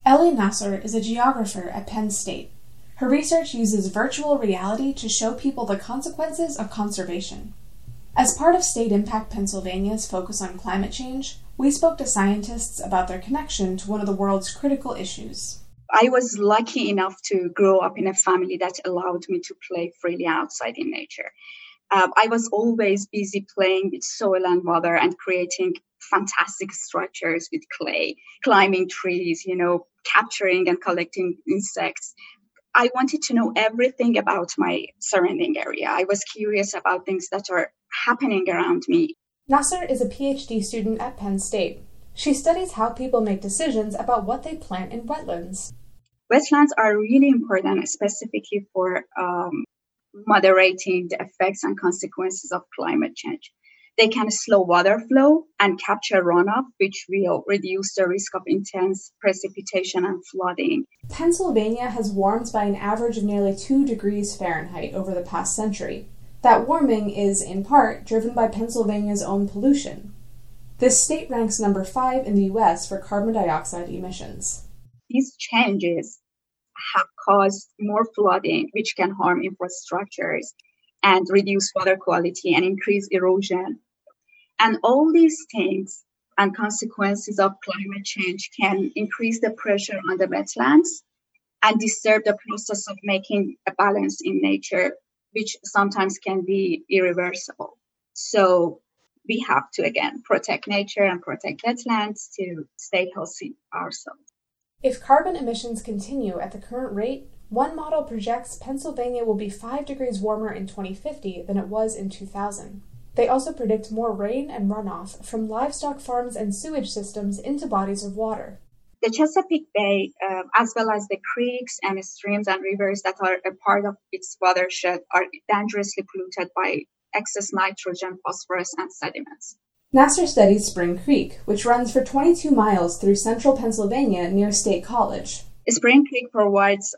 Ellie Nasser is a geographer at Penn State. Her research uses virtual reality to show people the consequences of conservation. As part of State Impact Pennsylvania's focus on climate change, we spoke to scientists about their connection to one of the world's critical issues. I was lucky enough to grow up in a family that allowed me to play freely outside in nature. I was always busy playing with soil and water and creating fantastic structures with clay, climbing trees, capturing and collecting insects. I wanted to know everything about my surrounding area. I was curious about things that are happening around me. Nasser is a PhD student at Penn State. She studies how people make decisions about what they plant in wetlands. Wetlands are really important, specifically for moderating the effects and consequences of climate change. They can slow water flow and capture runoff, which will reduce the risk of intense precipitation and flooding. Pennsylvania has warmed by an average of nearly 2 degrees Fahrenheit over the past century. That warming is, in part, driven by Pennsylvania's own pollution. This state ranks number 5 in the U.S. for carbon dioxide emissions. These changes have caused more flooding, which can harm infrastructures and reduce water quality and increase erosion. And all these things and consequences of climate change can increase the pressure on the wetlands and disturb the process of making a balance in nature, which sometimes can be irreversible. So we have to, again, protect nature and protect wetlands to stay healthy ourselves. If carbon emissions continue at the current rate, one model projects Pennsylvania will be 5 degrees warmer in 2050 than it was in 2000. They also predict more rain and runoff from livestock farms and sewage systems into bodies of water. The Chesapeake Bay, as well as the creeks and streams and rivers that are a part of its watershed, are dangerously polluted by excess nitrogen, phosphorus, and sediments. Nasser studies Spring Creek, which runs for 22 miles through central Pennsylvania near State College. Spring Creek provides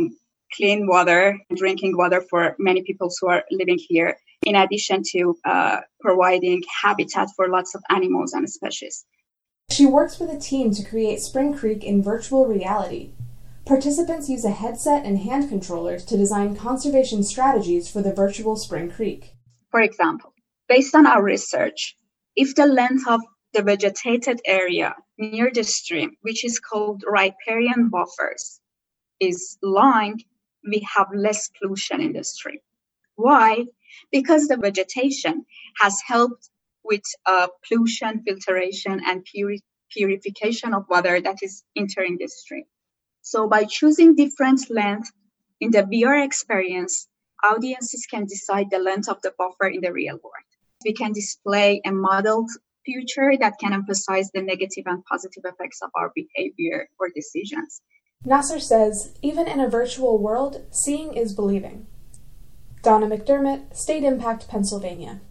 clean water, drinking water for many people who are living here, in addition to providing habitat for lots of animals and species. She works with a team to create Spring Creek in virtual reality. Participants use a headset and hand controllers to design conservation strategies for the virtual Spring Creek. For example, based on our research, if the length of the vegetated area near the stream, which is called riparian buffers, is long, we have less pollution in the stream. Why? Because the vegetation has helped with pollution filtration and purification of water that is entering the stream. So by choosing different length in the VR experience, audiences can decide the length of the buffer in the real world. We can display a modeled future that can emphasize the negative and positive effects of our behavior or decisions. Nasser says, even in a virtual world, seeing is believing. Donna McDermott, State Impact Pennsylvania.